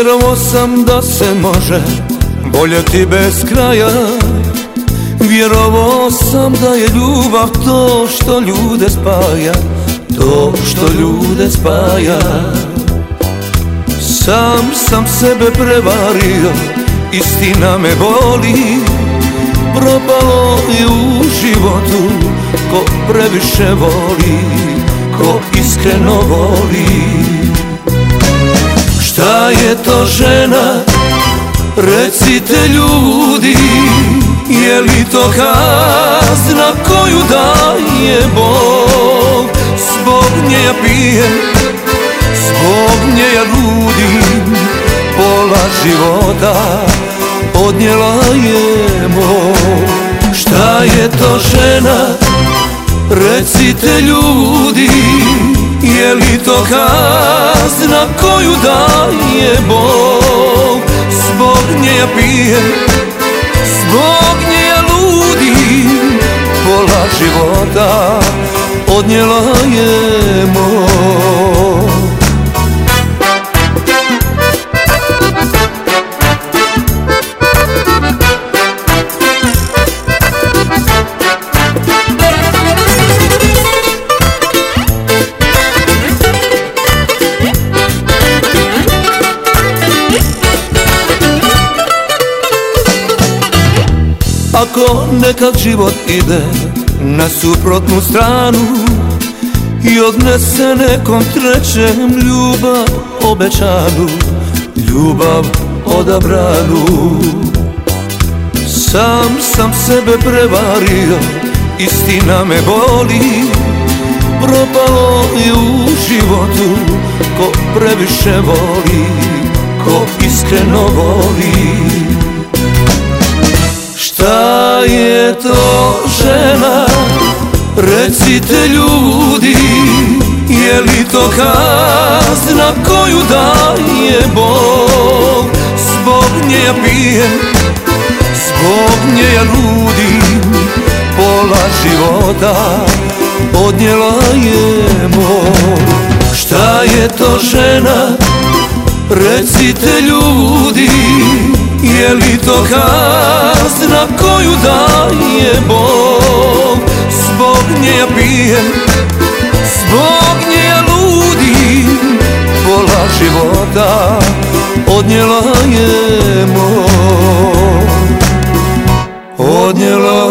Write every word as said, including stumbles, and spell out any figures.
Vjerovao sam da se može voljeti bez kraja. Vjerovao sam da je ljubav to što ljude spaja, to što ljude spaja. Sam sam sebe prevario, istina me boli. Propalo je u životu ko previše voli, ko iskreno voli. Šta je to žena, recite ljudi, je li to kazna koju daje Bog? Zbog nje ja pijem, zbog nje ja ludim, pola života odnijela je mog. Šta je to žena, recite ljudi, je li to kazna koju daje Bog? Zbog nje ja pijem, zbog nje ja ludim, pola života odnijela je mog. Ako nekad život ide na suprotnu stranu i odnese nekom trećem ljubav obećanu, ljubav odabranu, sam sam sebe prevario, istina me boli. Propalo je u životu ko previše voli, ko iskreno voli. Šta je to žena, recite ljudi, je li to kazna koju daje Bog? Zbog nje ja pijem, zbog nje ja ludim, pola života odnijela je mog. Šta je to žena, recite ljudi, je li to kazna koju daje Bog? Zbog nje ja pijem, zbog nje ja ludim, pola života odnijela je mog. Odnijela